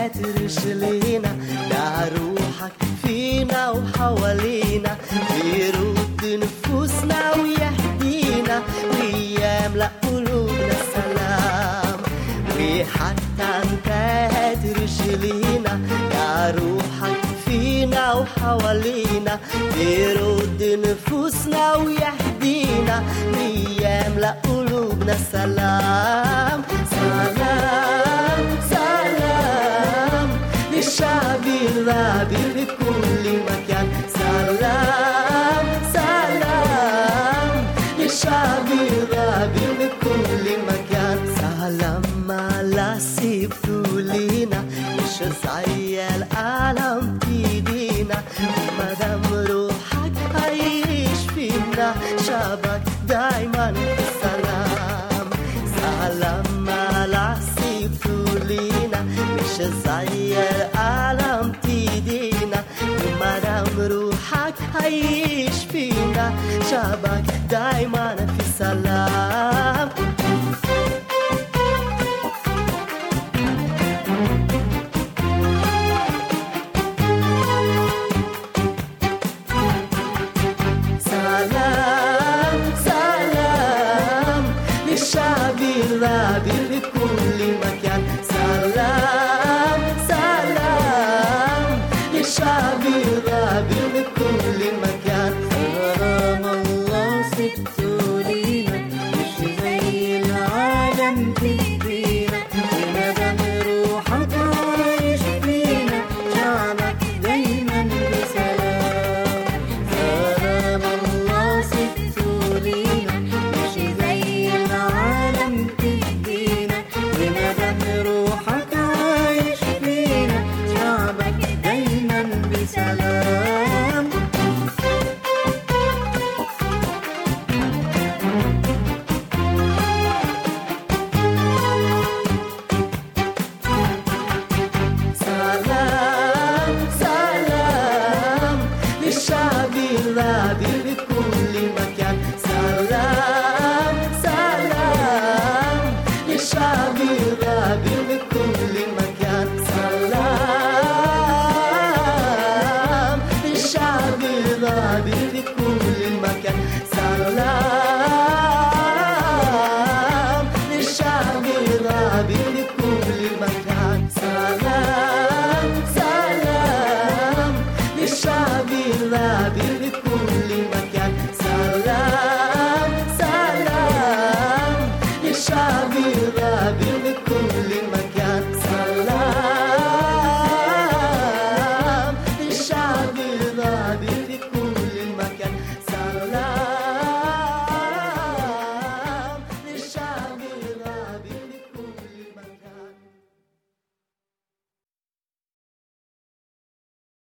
ترشلينا ده روحك فينا وحوالينا بيرد نفوسنا ويهدينا ويملأ قلوبنا السلام وحتى انت ترشلينا ده روحك فينا وحوالينا بيرد نفوسنا ويهدينا ويملأ قلوبنا السلام سلام سلام للشعب الرابي في كل مكان سلام سلام للشعب الرابي في كل مكان سلام على سيبتولينا مش زي العالم تدينا مدام روحك عايش فينا شعبك دايما في السلام سلام على سيبتولينا مش زي العالم تدينا مدام روحك عايش فينا شعبك دايما في السلام